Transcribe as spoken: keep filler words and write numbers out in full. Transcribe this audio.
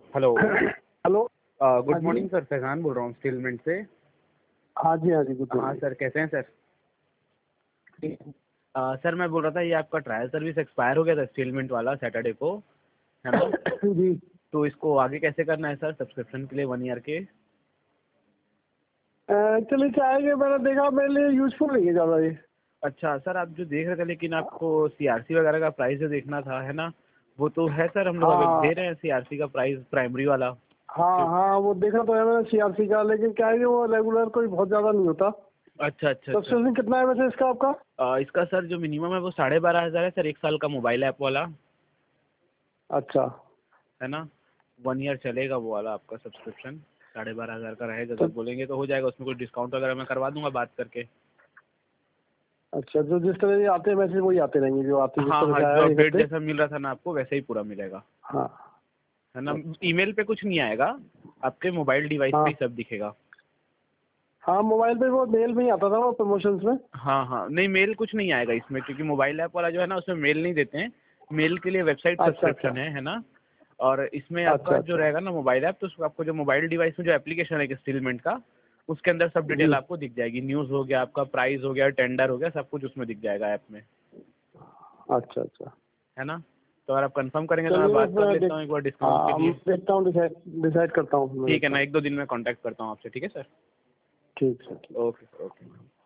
Hello. Hello. Good हाँ जी। Morning sir, Faizan बोल रहा हूँ स्टीलमेंट से। हाँ जी हाँ जी गुड हाँ मॉर्निंग। सर, कैसे हैं सर? अ, सर मैं बोल रहा था, ये आपका ट्रायल सर्विस एक्सपायर हो गया था स्टीलमेंट वाला सैटरडे को, है ना? जी। तो इसको आगे कैसे करना है सर, सब्सक्रिप्शन के लिए वन ईयर के? एक्चुअली क्या है कि मैंने देखा मेरे लिए यूजफुल नहीं है ज़्यादा ये। अच्छा सर, आप जो देख रहे थे, लेकिन आपको सीआरसी वगैरह का प्राइस जो देखना था, है ना? वो तो है सर, हम लोग अभी हाँ दे रहे हैं सीआरसी का प्राइस, प्राइमरी वाला। हाँ हाँ वो देखा तो है मैंने सीआरसी का, लेकिन क्या है कि वो रेगुलर कोई बहुत ज़्यादा नहीं होता। अच्छा अच्छा अच्छा। सब्सक्रिप्शन कितना है वैसे इसका आपका? अ, इसका सर जो मिनिमम है वो साढ़े बारह हज़ार है सर, एक साल का मोबाइल ऐप वाला, अच्छा। है ना? वन ईयर चलेगा वो वाला आपका सब्सक्रिप्शन, साढ़े बारह हज़ार का रहेगा। तो जब बोलेंगे तो हो जाएगा, उसमें कुछ डिस्काउंट वगैरह मैं करवा दूंगा बात करके। अच्छा, जो जिस तरह ये आते हैं मैसेज वही आते रहेंगे, जो आते जिस हाँ तरह हाँ, से जो आया एक अपडेट हफ्ते। जैसा मिल रहा था ना आपको, वैसे ही पूरा मिलेगा, हाँ। है ना? अच्छा। ईमेल पे कुछ नहीं आएगा, आपके मोबाइल डिवाइस पे हाँ ही सब दिखेगा। हाँ मोबाइल पे वो मेल में ही आता था वो प्रमोशंस में। हाँ हाँ, नहीं मेल कुछ नहीं आएगा इसमें, क्योंकि मोबाइल ऐप वाला जो है ना, उसमें मेल नहीं देते हैं। मेल के लिए वेबसाइट अच्छा अच्छा। सब्सक्रिप्शन है है ना? और इसमें आपका अच्छा जो अच्छा। रहेगा ना मोबाइल ऐप, तो उसको आपको जो मोबाइल डिवाइस में जो एप्लीकेशन है स्टीलमेंट का, उसके अंदर सब जी। डिटेल आपको दिख जाएगी। न्यूज़ हो गया, आपका प्राइस हो गया, टेंडर हो गया, सब कुछ उसमें दिख जाएगा ऐप में, अच्छा अच्छा। है ना? तो अगर आप कंफर्म करेंगे तो मैं चलिए बात कर मैं लेता देख हूँ एक बार डिस्काउंट के हाँ मैं लिए। देखता हूँ, डिसाइड डिसाइड करता हूँ, मैं ठीक है देखता ना, हूँ। एक दो दिन में कांटेक्ट करता हूँ आपसे, ठीक है सर? ठीक है ठीक है। Okay sir, okay.